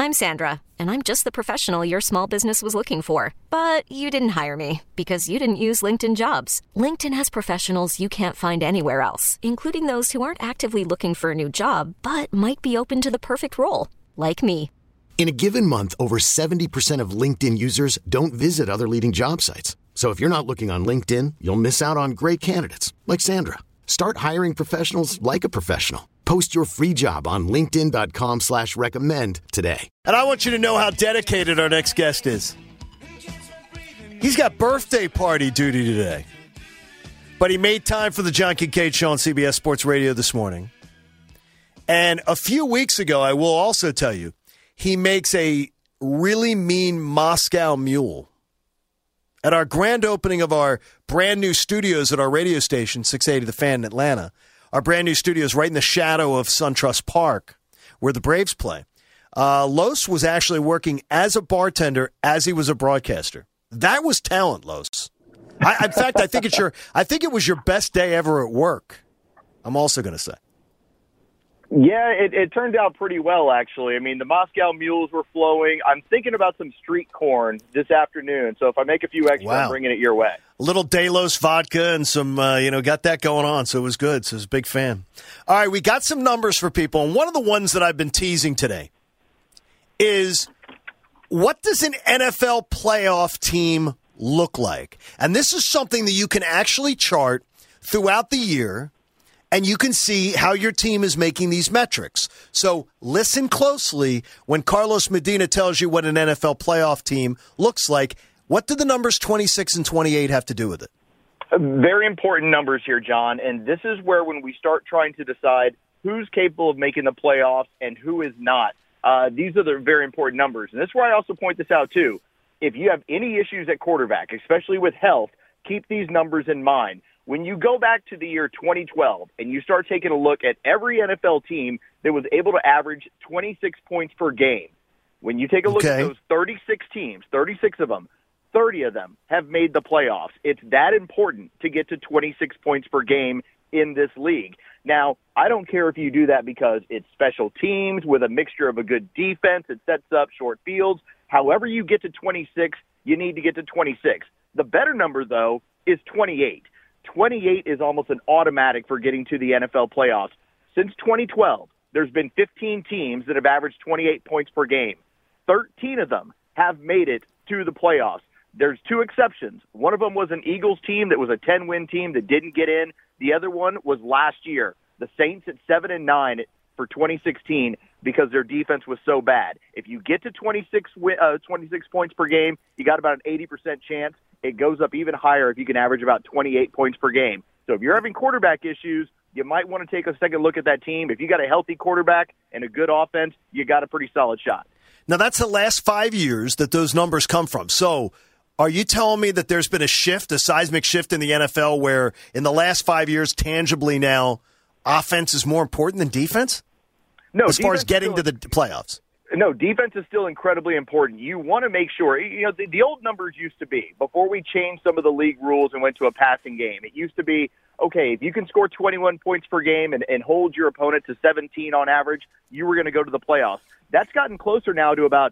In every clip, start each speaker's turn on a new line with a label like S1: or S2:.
S1: I'm Sandra, and I'm just the professional your small business was looking for. But you didn't hire me because you didn't use LinkedIn Jobs. LinkedIn has professionals you can't find anywhere else, including those who aren't actively looking for a new job, but might be open to the perfect role, like me.
S2: In a given month, over 70% of LinkedIn users don't visit other leading job sites. So if you're not looking on LinkedIn, you'll miss out on great candidates like Sandra. Start hiring professionals like a professional. Post your free job on linkedin.com/recommend today.
S3: And I want you to know how dedicated our next guest is. He's got birthday party duty today. But he made time for the John Kincaid Show on CBS Sports Radio this morning. And a few weeks ago, I will also tell you, he makes a really mean Moscow Mule. At our grand opening of our brand new studios at our radio station, 680 The Fan in Atlanta, our brand new studios right in the shadow of SunTrust Park, where the Braves play, Los was actually working as a bartender as he was a broadcaster. That was talent, Los. In fact, I think it was your best day ever at work. I'm also going to say.
S4: Yeah, it turned out pretty well, actually. I mean, the Moscow Mules were flowing. I'm thinking about some street corn this afternoon, so if I make a few extra, I'm bringing it your way.
S3: A little Delos vodka and some, got that going on, so it was good. So I was a big fan. All right, we got some numbers for people, and one of the ones that I've been teasing today is what does an NFL playoff team look like? And this is something that you can actually chart throughout the year, and you can see how your team is making these metrics. So listen closely when Carlos Medina tells you what an NFL playoff team looks like. What do the numbers 26 and 28 have to do with it?
S4: Very important numbers here, John. And this is where when we start trying to decide who's capable of making the playoffs and who is not, these are the very important numbers. And this is where I also point this out, too. If you have any issues at quarterback, especially with health, keep these numbers in mind. When you go back to the year 2012 and you start taking a look at every NFL team that was able to average 26 points per game, when you take a look at those 36 teams, 36 of them, 30 of them have made the playoffs. It's that important to get to 26 points per game in this league. Now, I don't care if you do that because it's special teams with a mixture of a good defense. It sets up short fields. However you get to 26, you need to get to 26. The better number, though, is 28. 28 is almost an automatic for getting to the NFL playoffs. Since 2012, there's been 15 teams that have averaged 28 points per game. 13 of them have made it to the playoffs. There's two exceptions. One of them was an Eagles team that was a 10-win team that didn't get in. The other one was last year, the Saints at 7-9 for 2016 because their defense was so bad. If you get to 26 points per game, you got about an 80% chance. It goes up even higher if you can average about 28 points per game. So if you're having quarterback issues, you might want to take a second look at that team. If you got a healthy quarterback and a good offense, you got a pretty solid shot.
S3: Now, that's the last 5 years that those numbers come from. So are you telling me that there's been a shift, a seismic shift in the NFL where in the last 5 years, tangibly now, offense is more important than defense?
S4: No,
S3: as far as getting to the playoffs.
S4: No, defense is still incredibly important. You want to make sure, the old numbers used to be, before we changed some of the league rules and went to a passing game, it used to be, okay, if you can score 21 points per game and hold your opponent to 17 on average, you were going to go to the playoffs. That's gotten closer now to about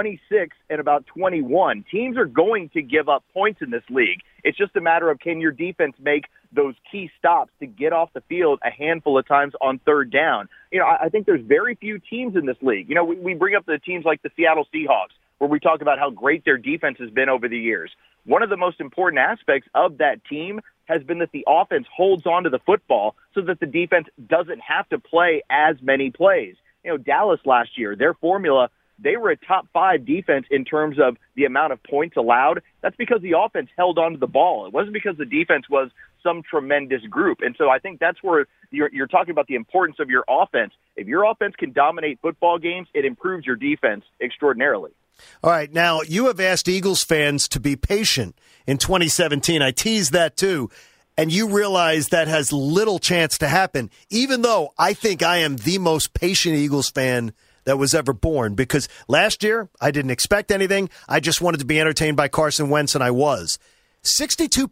S4: 26 and about 21. Teams are going to give up points in this league. It's just a matter of can your defense make those key stops to get off the field a handful of times on third down. I think there's very few teams in this league. We bring up the teams like the Seattle Seahawks, where we talk about how great their defense has been over the years. One of the most important aspects of that team has been that the offense holds on to the football so that the defense doesn't have to play as many plays. Dallas last year, their formula, they were a top 5 defense in terms of the amount of points allowed. That's because the offense held on to the ball. It wasn't because the defense was some tremendous group. And so I think that's where you're talking about the importance of your offense. If your offense can dominate football games, it improves your defense extraordinarily.
S3: All right. Now, you have asked Eagles fans to be patient in 2017. I teased that too. And you realize that has little chance to happen, even though I think I am the most patient Eagles fan that was ever born, because last year I didn't expect anything. I just wanted to be entertained by Carson Wentz, and I was.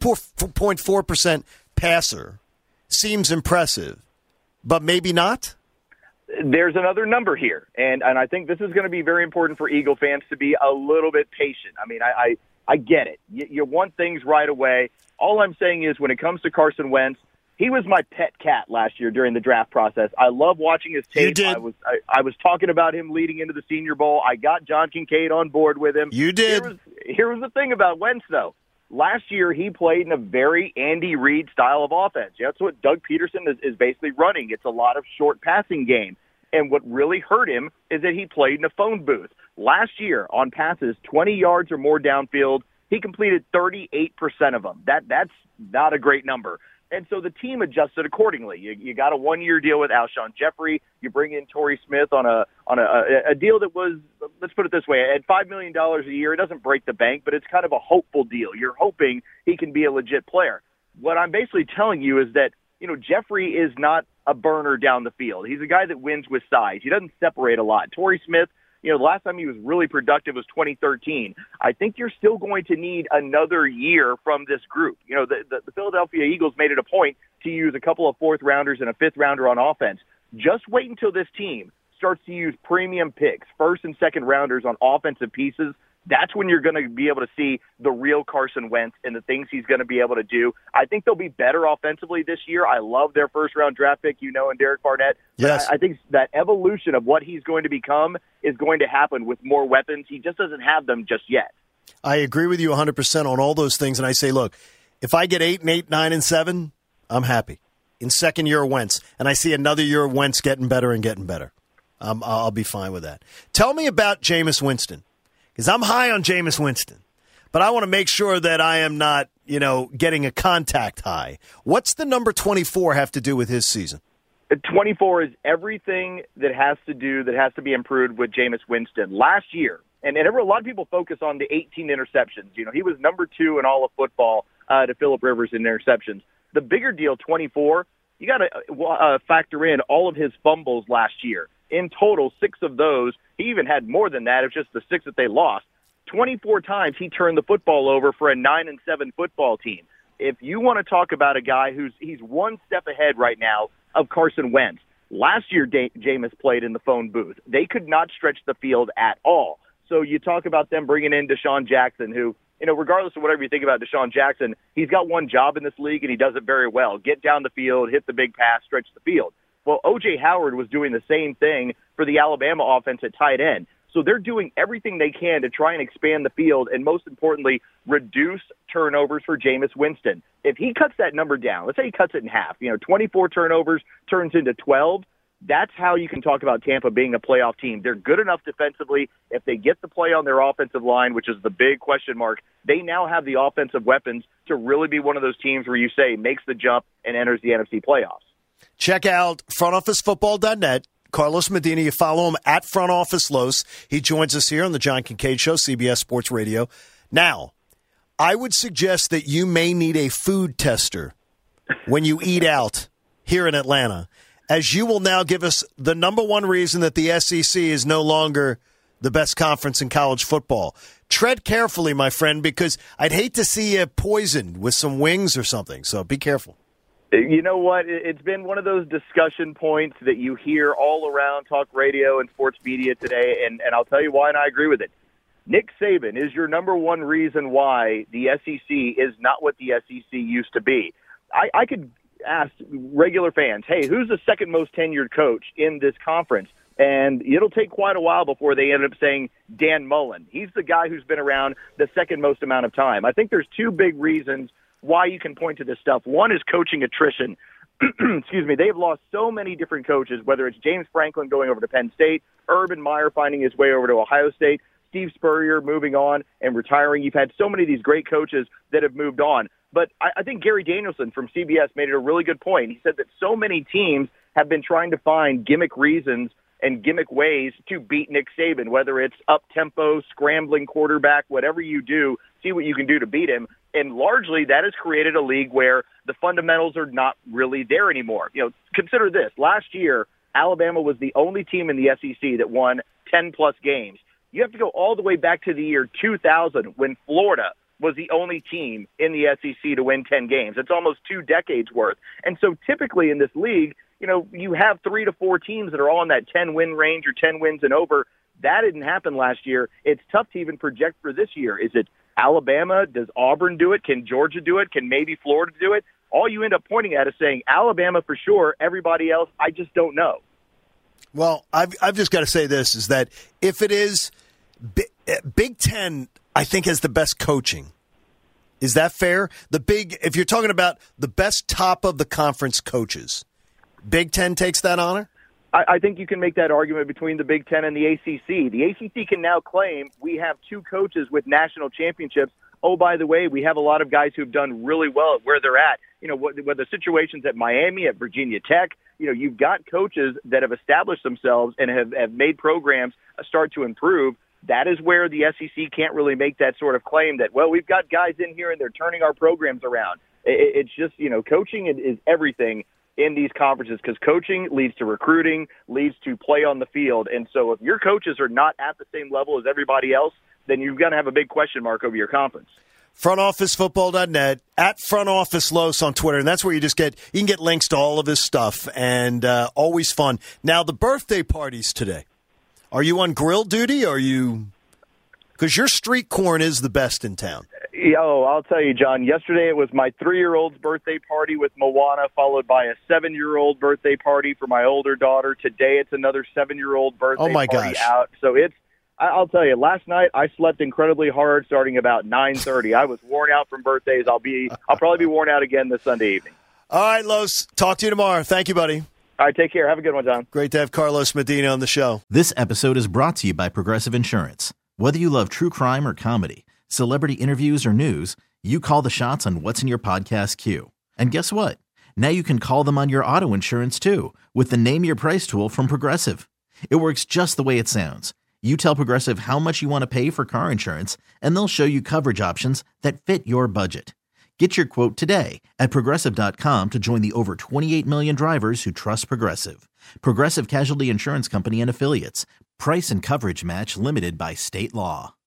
S3: 62.4% passer seems impressive, but maybe not?
S4: there's another number here, and I think this is going to be very important for Eagle fans to be a little bit patient. I mean, I get it. You want things right away. All I'm saying is when it comes to Carson Wentz, he was my pet cat last year during the draft process. I love watching his tape.
S3: You did.
S4: I was talking about him leading into the Senior Bowl. I got John Kincaid on board with him.
S3: You did.
S4: Here was the thing about Wentz, though. Last year, he played in a very Andy Reid style of offense. That's what Doug Peterson is basically running. It's a lot of short passing game. And what really hurt him is that he played in a phone booth. Last year, on passes 20 yards or more downfield, he completed 38% of them. That's not a great number. And so the team adjusted accordingly. You got a one-year deal with Alshon Jeffrey. You bring in Torrey Smith on a deal that was, let's put it this way, at $5 million a year. It doesn't break the bank, but it's kind of a hopeful deal. You're hoping he can be a legit player. What I'm basically telling you is that, Jeffrey is not a burner down the field. He's a guy that wins with size. He doesn't separate a lot. Torrey Smith, the last time he was really productive was 2013. I think you're still going to need another year from this group. The Philadelphia Eagles made it a point to use a couple of fourth-rounders and a fifth-rounder on offense. Just wait until this team starts to use premium picks, first- and second-rounders on offensive pieces. That's when you're going to be able to see the real Carson Wentz and the things he's going to be able to do. I think they'll be better offensively this year. I love their first-round draft pick, and Derek Barnett.
S3: Yes.
S4: I think that evolution of what he's going to become is going to happen with more weapons. He just doesn't have them just yet.
S3: I agree with you 100% on all those things, and I say, look, if I get 8-8, 9-7, I'm happy. In second year of Wentz, and I see another year of Wentz getting better and getting better, I'll be fine with that. Tell me about Jameis Winston. Because I'm high on Jameis Winston, but I want to make sure that I am not, getting a contact high. What's the number 24 have to do with his season?
S4: 24 is everything that has to be improved with Jameis Winston. Last year, and a lot of people focus on the 18 interceptions. He was number 2 in all of football to Phillip Rivers in interceptions. The bigger deal, 24, you got to factor in all of his fumbles last year. In total, 6 of those. He even had more than that. It was just the 6 that they lost. 24 times he turned the football over for a 9-7 football team. If you want to talk about a guy he's one step ahead right now of Carson Wentz. Last year, Jameis played in the phone booth. They could not stretch the field at all. So you talk about them bringing in Deshaun Jackson, who, regardless of whatever you think about Deshaun Jackson, he's got one job in this league, and he does it very well. Get down the field, hit the big pass, stretch the field. Well, O.J. Howard was doing the same thing for the Alabama offense at tight end. So they're doing everything they can to try and expand the field and, most importantly, reduce turnovers for Jameis Winston. If he cuts that number down, let's say he cuts it in half, 24 turnovers turns into 12, that's how you can talk about Tampa being a playoff team. They're good enough defensively. If they get the play on their offensive line, which is the big question mark, they now have the offensive weapons to really be one of those teams where you say makes the jump and enters the NFC playoffs.
S3: Check out frontofficefootball.net. Carlos Medina, you follow him at Front Office Los. He joins us here on the John Kincaid Show, CBS Sports Radio. Now, I would suggest that you may need a food tester when you eat out here in Atlanta, as you will now give us the number one reason that the SEC is no longer the best conference in college football. Tread carefully, my friend, because I'd hate to see you poisoned with some wings or something, so be careful.
S4: You know what? It's been one of those discussion points that you hear all around talk radio and sports media today, and I'll tell you why, and I agree with it. Nick Saban is your number one reason why the SEC is not what the SEC used to be. I could ask regular fans, hey, who's the second most tenured coach in this conference? And it'll take quite a while before they end up saying Dan Mullen. He's the guy who's been around the second most amount of time. I think there's two big reasons why you can point to this stuff. One is coaching attrition. Excuse me. They've lost so many different coaches, whether it's James Franklin going over to Penn State, Urban Meyer finding his way over to Ohio State, Steve Spurrier moving on and retiring. You've had so many of these great coaches that have moved on. But I think Gary Danielson from CBS made it a really good point. He said that so many teams have been trying to find gimmick reasons and gimmick ways to beat Nick Saban, whether it's up-tempo, scrambling quarterback, whatever you do, see what you can do to beat him. And largely that has created a league where the fundamentals are not really there anymore. You know, consider this. Last year, Alabama was the only team in the SEC that won 10-plus games. You have to go all the way back to the year 2000 when Florida was the only team in the SEC to win 10 games. It's almost 2 decades worth. And so typically in this league, you have 3 to 4 teams that are all in that 10-win range or 10 wins and over. That didn't happen last year. It's tough to even project for this year. Is it Alabama? Does Auburn do it? Can Georgia do it? Can maybe Florida do it? All you end up pointing at is saying Alabama for sure. Everybody else, I just don't know.
S3: Well, I've just got to say this, is that if it is Big Ten, I think has the best coaching. Is that fair? If you're talking about the best top of the conference coaches, Big Ten takes that honor?
S4: I think you can make that argument between the Big Ten and the ACC. The ACC can now claim we have 2 coaches with national championships. Oh, by the way, we have a lot of guys who've done really well at where they're at. Whether situations at Miami, at Virginia Tech, you've got coaches that have established themselves and have made programs start to improve. That is where the SEC can't really make that sort of claim that, well, we've got guys in here and they're turning our programs around. It's just, coaching is everything in these conferences, because coaching leads to recruiting, leads to play on the field. And so if your coaches are not at the same level as everybody else, then you're going to have a big question mark over your conference.
S3: FrontOfficeFootball.net, at FrontOfficeLos on Twitter, and that's where you can get links to all of his stuff, and always fun. Now, the birthday parties today. Are you on grill duty, or are you – because your street corn is the best in town.
S4: I'll tell you, John, yesterday it was my 3-year-old's birthday party with Moana, followed by a 7-year-old birthday party for my older daughter. Today it's another 7-year-old birthday party out. So I'll tell you, last night I slept incredibly hard starting about 9:30. I was worn out from birthdays. I'll probably be worn out again this Sunday evening.
S3: All right, Los, talk to you tomorrow. Thank you, buddy.
S4: All right, take care. Have a good one, John.
S3: Great to have Carlos Medina on the show.
S5: This episode is brought to you by Progressive Insurance. Whether you love true crime or comedy, celebrity interviews or news, you call the shots on what's in your podcast queue. And guess what? Now you can call them on your auto insurance too, with the Name Your Price tool from Progressive. It works just the way it sounds. You tell Progressive how much you want to pay for car insurance, and they'll show you coverage options that fit your budget. Get your quote today at Progressive.com to join the over 28 million drivers who trust Progressive. Progressive Casualty Insurance Company and Affiliates. Price and coverage match limited by state law.